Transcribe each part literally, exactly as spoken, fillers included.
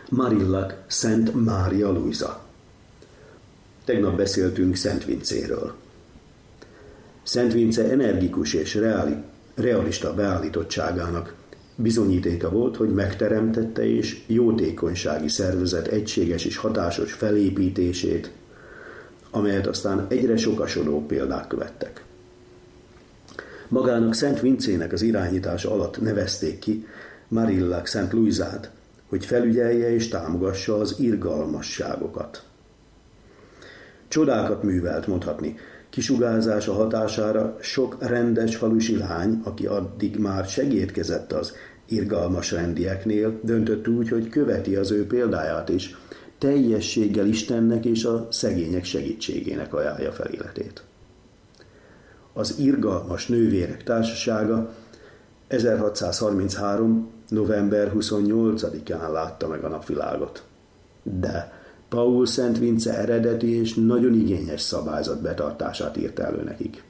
Marillac Szent Mária Luisa. Tegnap beszéltünk Szent Vincéről. Szent Vince energikus és reali, realista beállítottságának bizonyítéka volt, hogy megteremtette és jótékonysági szervezet egységes és hatásos felépítését, amelyet aztán egyre sokasodó példák követtek. Magának Szent Vincének az irányítása alatt nevezték ki Marillac Szent Luisát, hogy felügyelje és támogassa az irgalmasságokat. Csodákat művelt, mondhatni. Kisugárzása hatására sok rendes falusi lány, aki addig már segédkezett az irgalmas rendieknél, döntött úgy, hogy követi az ő példáját, és teljességgel Istennek és a szegények segítségének ajánlja fel életét. Az irgalmas nővérek társasága ezerhatszázharminchárom. november huszonnyolcadikán látta meg a napvilágot. De Paul Szent Vince eredeti és nagyon igényes szabályzat betartását írta elő nekik.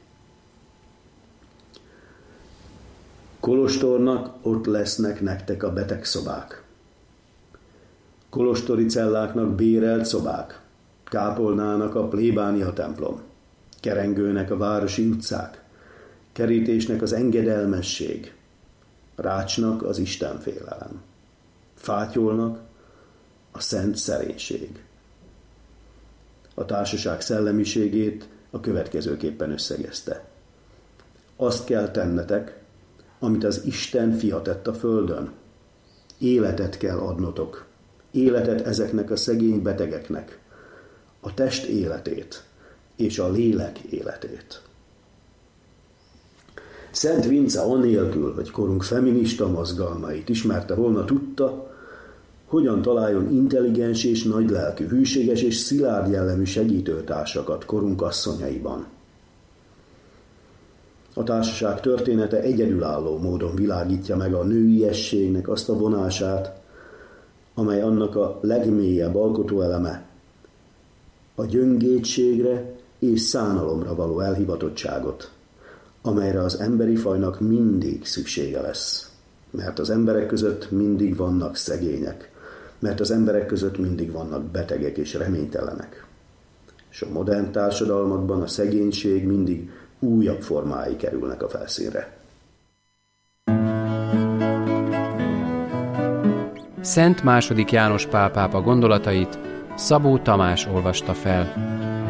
Kolostornak ott lesznek nektek a betegszobák. Kolostori celláknak bérelt szobák, kápolnának a plébánia templom, kerengőnek a városi utcák, kerítésnek az engedelmesség, rácsnak az istenfélelem, fátyolnak a szent szerénység. A társaság szellemiségét a következőképpen összegezte. Azt kell tennetek, amit az Isten fia tett a földön. Életet kell adnotok. Életet ezeknek a szegény betegeknek. A test életét és a lélek életét. Szent Vince anélkül, hogy korunk feminista mozgalmait ismerte volna, tudta, hogyan találjon intelligens és nagylelkű, hűséges és szilárd jellemű segítőtársakat korunk asszonyaiban. A társaság története egyedülálló módon világítja meg a nőiességnek azt a vonását, amely annak a legmélyebb alkotóeleme, a gyöngétségre és szánalomra való elhivatottságot, amelyre az emberi fajnak mindig szüksége lesz. Mert az emberek között mindig vannak szegények, mert az emberek között mindig vannak betegek és reménytelenek. És a modern társadalmakban a szegénység mindig újabb formái kerülnek a felszínre. Szent második János Pál pápa gondolatait Szabó Tamás olvasta fel.